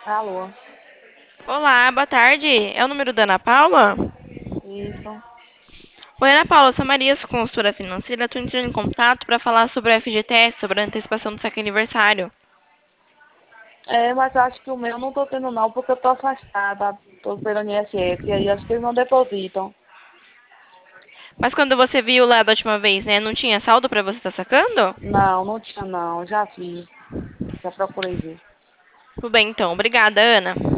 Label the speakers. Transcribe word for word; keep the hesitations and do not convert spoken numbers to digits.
Speaker 1: Alô,
Speaker 2: Olá, boa tarde. É o número da Ana Paula?
Speaker 1: isso.
Speaker 2: Oi, Ana Paula, eu sou Maria, sua consultora financeira. Estou entrando em contato para falar sobre o F G T S, sobre a antecipação do saque aniversário.
Speaker 1: É, mas eu acho que o meu não tô tendo não, porque eu tô afastada. Tô pelo I N S S, e aí acho que eles não depositam.
Speaker 2: Mas quando você viu lá da última vez, né, não tinha saldo para você estar sacando?
Speaker 1: Não, não tinha não, já vi. Já procurei ver.
Speaker 2: Tudo bem, então. Obrigada, Ana.